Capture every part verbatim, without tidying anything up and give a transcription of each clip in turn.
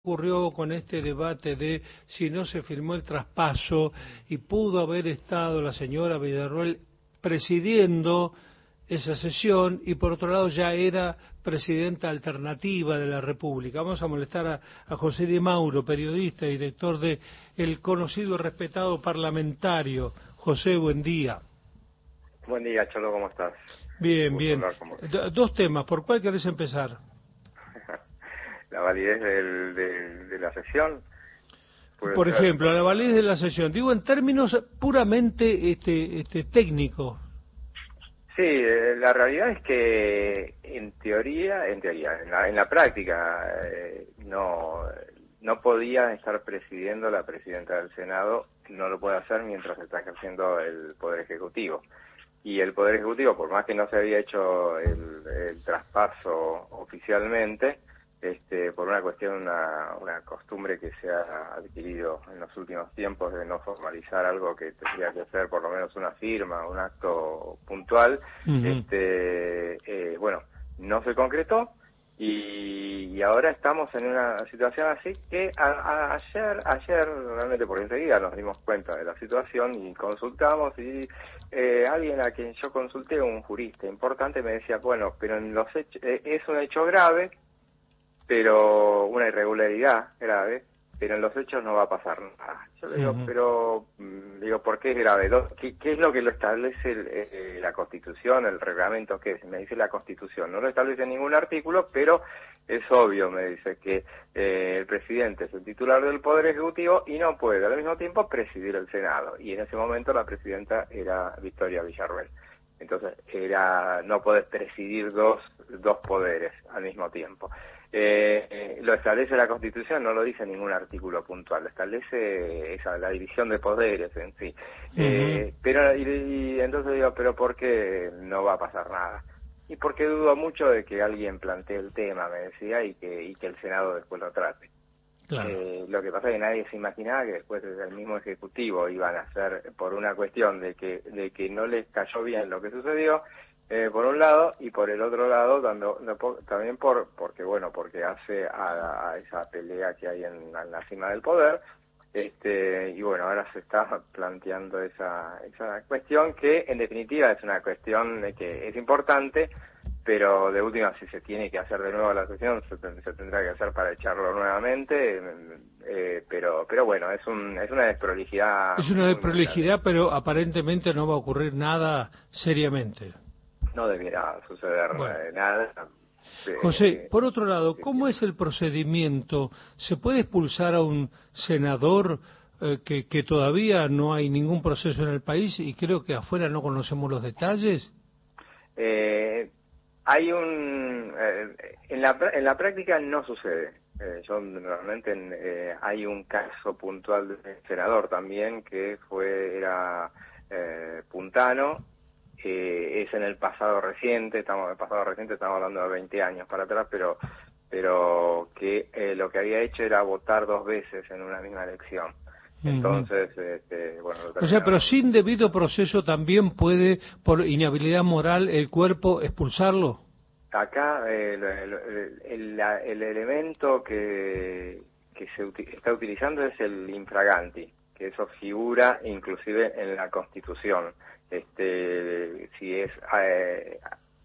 ocurrió con este debate de si no se firmó el traspaso y pudo haber estado la señora Villarroel presidiendo esa sesión y por otro lado ya era presidenta alternativa de la República. Vamos a molestar a, a José Di Mauro, periodista y director de el conocido y respetado parlamentario. José, buen día. Buen día, Cholo, ¿cómo estás? Bien, bien. D- dos temas, ¿por cuál querés empezar? La validez del, del, de la sesión. Por ser... ejemplo, la validez de la sesión. Digo en términos puramente este, este técnicos. Sí, eh, la realidad es que en teoría, en teoría, en la, en la práctica, eh, no, no podía estar presidiendo la presidenta del Senado, no lo puede hacer mientras está ejerciendo el Poder Ejecutivo. Y el Poder Ejecutivo, por más que no se había hecho el, el traspaso oficialmente, este, por una cuestión, una, una costumbre que se ha adquirido en los últimos tiempos de no formalizar algo que tendría que ser por lo menos una firma, un acto puntual, uh-huh. este, eh, bueno, no se concretó y, y ahora estamos en una situación así que a, a, ayer, ayer realmente por enseguida nos dimos cuenta de la situación y consultamos y eh, alguien a quien yo consulté, un jurista importante, me decía, bueno, pero en los hechos, eh, es un hecho grave, pero una irregularidad grave, pero en los hechos no va a pasar nada. Yo le digo, uh-huh. pero, digo, ¿por qué es grave? ¿Qué, qué es lo que lo establece el, eh, la Constitución, el reglamento? ¿Qué es? Me dice la Constitución. No lo establece en ningún artículo, pero es obvio, me dice, que eh, el presidente es el titular del Poder Ejecutivo y no puede al mismo tiempo presidir el Senado. Y en ese momento la presidenta era Victoria Villarroel. Entonces, era no podés presidir dos, dos poderes al mismo tiempo. Eh, eh, lo establece la Constitución, no lo dice ningún artículo puntual, lo establece esa, la división de poderes en sí. Uh-huh. Eh, pero y, y entonces digo, pero ¿por qué no va a pasar nada? Y porque dudo mucho de que alguien plantee el tema, me decía, y que, y que el Senado después lo trate. Claro. Eh, lo que pasa es que nadie se imaginaba que después desde el mismo Ejecutivo iban a hacer, por una cuestión de que, de que no les cayó bien lo que sucedió, Eh, por un lado, y por el otro lado dando, también por porque bueno porque hace a, a esa pelea que hay en, en la cima del poder, este y bueno ahora se está planteando esa esa cuestión que en definitiva es una cuestión de que es importante, pero de última si se tiene que hacer de nuevo la sesión se, se tendrá que hacer para echarlo nuevamente, eh, pero pero bueno es un es una desprolijidad es una desprolijidad pero aparentemente no va a ocurrir nada seriamente. No debiera suceder bueno. eh, nada. Eh, José, por otro lado, ¿cómo es el procedimiento? ¿Se puede expulsar a un senador eh, que, que todavía no hay ningún proceso en el país y creo que afuera no conocemos los detalles? Eh, hay un... Eh, en, la, en la práctica no sucede. Eh, yo normalmente eh, hay un caso puntual de senador también que fue era eh, puntano. Eh, es en el pasado reciente, estamos en el pasado reciente, estamos hablando de veinte años para atrás, pero pero que eh, lo que había hecho era votar dos veces en una misma elección. Entonces, uh-huh. este, bueno... O sea, pero sin debido proceso también puede, por inhabilidad moral, el cuerpo expulsarlo. Acá eh, el, el, el, el elemento que, que se uti- está utilizando es el infraganti, que eso figura inclusive en la Constitución. Este, si es eh,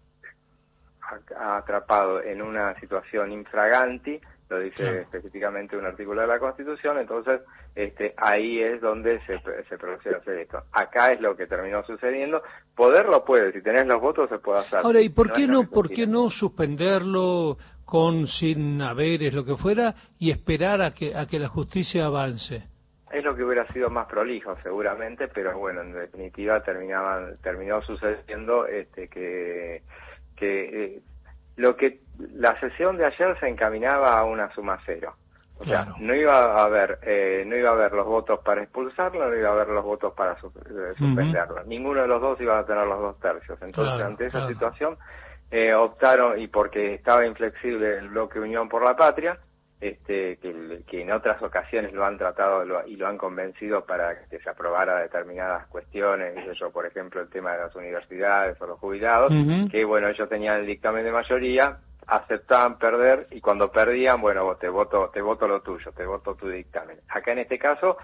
atrapado en una situación infraganti, lo dice claro. específicamente un artículo de la Constitución, entonces este, ahí es donde se, se procede a hacer esto. Acá es lo que terminó sucediendo. Poderlo puede, si tenés los votos se puede hacer. Ahora, ¿y por qué no, no por qué no suspenderlo con sin haberes, lo que fuera, y esperar a que a que la justicia avance? Es lo que hubiera sido más prolijo seguramente, pero bueno, en definitiva terminaban, terminó sucediendo este que, que eh, lo que la sesión de ayer se encaminaba a una suma cero. O claro. sea, no iba a haber, eh, no iba a haber los votos para expulsarlo, no iba a haber los votos para su, eh, suspenderlo. Uh-huh. Ninguno de los dos iba a tener los dos tercios. Entonces, claro, ante esa claro. situación, eh, optaron, y porque estaba inflexible el bloque Unión por la Patria, este que, que en otras ocasiones lo han tratado lo, y lo han convencido para que se aprobara determinadas cuestiones, yo por ejemplo el tema de las universidades o los jubilados, uh-huh. que bueno, ellos tenían el dictamen de mayoría, aceptaban perder y cuando perdían, bueno, te voto, te voto lo tuyo, te voto tu dictamen. Acá en este caso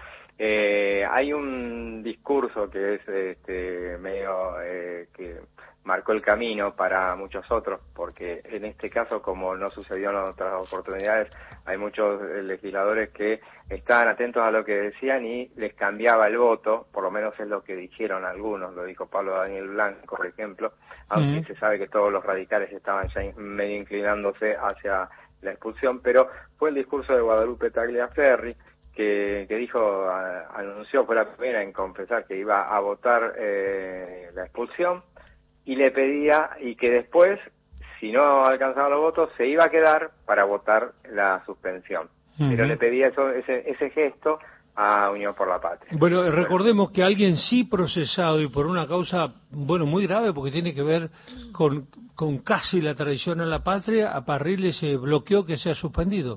eh, hay un discurso que es este, medio eh, que marcó el camino para muchos otros, porque en este caso, como no sucedió en otras oportunidades, hay muchos legisladores que estaban atentos a lo que decían y les cambiaba el voto, por lo menos es lo que dijeron algunos, lo dijo Pablo Daniel Blanco, por ejemplo, aunque uh-huh. se sabe que todos los radicales estaban ya medio inclinándose hacia la expulsión, pero fue el discurso de Guadalupe Tagliaferri, que, que dijo, a, anunció, fue la primera en confesar que iba a votar eh, la expulsión, y le pedía, y que después, si no alcanzaba los votos, se iba a quedar para votar la suspensión. Uh-huh. Pero le pedía eso, ese, ese gesto a Unión por la Patria. Bueno, recordemos que alguien sí procesado y por una causa, bueno, muy grave, porque tiene que ver con, con casi la traición a la patria, a Parrilli se bloqueó que sea suspendido.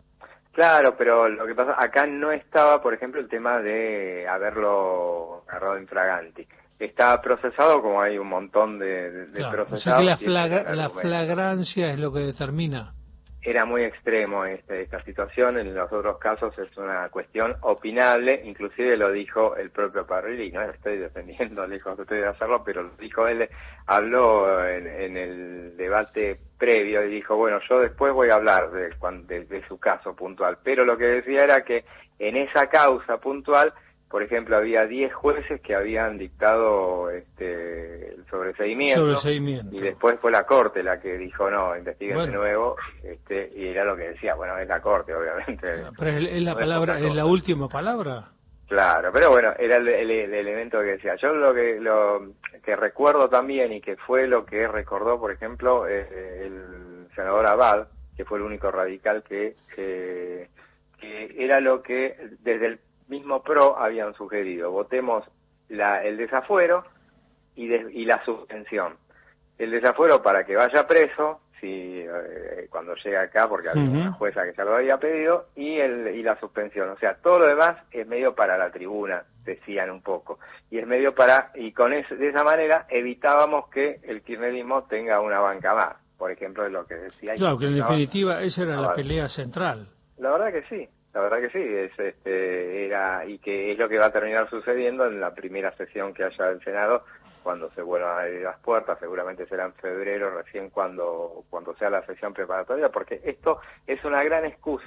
Claro, pero lo que pasa, acá no estaba, por ejemplo, el tema de haberlo agarrado infraganti. Está procesado, como hay un montón de, de, de claro, procesados. O sea que la, flagra, la flagrancia es lo que determina. Era muy extremo este, esta situación, en los otros casos es una cuestión opinable, inclusive lo dijo el propio Parrilli, no estoy defendiendo, lejos estoy de hacerlo, pero lo dijo él, habló en, en el debate previo y dijo, bueno, yo después voy a hablar de, de, de su caso puntual, pero lo que decía era que en esa causa puntual, por ejemplo, había diez jueces que habían dictado este, el sobreseimiento, sobreseimiento, y después fue la Corte la que dijo, no, investiguen bueno. de nuevo, este, y era lo que decía, bueno, es la Corte, obviamente. Pero es, es la no palabra, es, es la última palabra. Claro, pero bueno, era el, el, el elemento que decía. Yo lo que lo que recuerdo también, y que fue lo que recordó, por ejemplo, eh, el senador Abad, que fue el único radical que, que, que era lo que desde el mismo P R O habían sugerido, votemos la, el desafuero y, de, y la suspensión. El desafuero para que vaya preso, si eh, cuando llega acá, porque había uh-huh. una jueza que ya lo había pedido, y, el, y la suspensión. O sea, todo lo demás es medio para la tribuna, decían un poco. Y es medio para, y con eso, de esa manera evitábamos que el kirchnerismo tenga una banca más, por ejemplo, de lo que decía. Claro, que en definitiva esa era la pelea central. La verdad que sí. La verdad que sí, es, este, era, y que es lo que va a terminar sucediendo en la primera sesión que haya del Senado, cuando se vuelvan a abrir las puertas, seguramente será en febrero, recién cuando, cuando sea la sesión preparatoria, porque esto es una gran excusa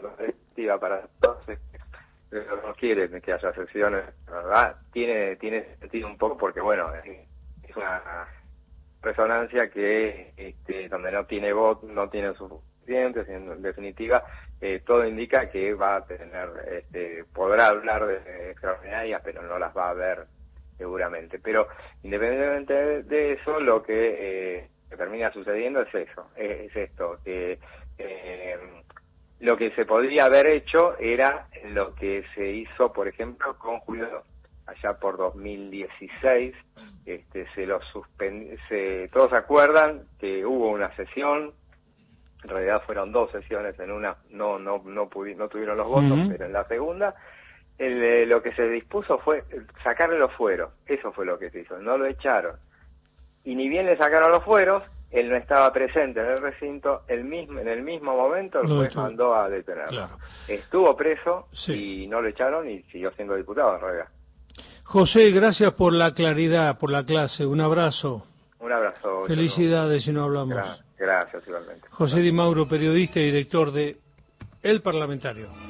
para todos los que no quieren que haya sesiones, ¿verdad? Tiene, tiene sentido un poco porque, bueno, es una resonancia que, este, donde no tiene voto, no tiene su en definitiva, eh, todo indica que va a tener, este, podrá hablar de extraordinarias, pero no las va a ver seguramente. Pero independientemente de, de eso, lo que, eh, que termina sucediendo es eso, es, es esto, que eh, lo que se podría haber hecho era lo que se hizo, por ejemplo, con Julio, allá por dos mil dieciséis, este, se lo suspendió, se, todos se acuerdan que hubo una sesión. En realidad fueron dos sesiones, en una no no no pudi- no tuvieron los votos, uh-huh. pero en la segunda el, eh, lo que se dispuso fue sacarle los fueros, eso fue lo que se hizo, no lo echaron. Y ni bien le sacaron los fueros, él no estaba presente en el recinto, el mismo, en el mismo momento el juez mandó a detenerlo. Claro. Estuvo preso sí. y no lo echaron y siguió siendo diputado en realidad. José, gracias por la claridad, por la clase, un abrazo. Un abrazo. Felicidades si no hablamos. Gracias, gracias igualmente. José Di Mauro, periodista y director de El Parlamentario.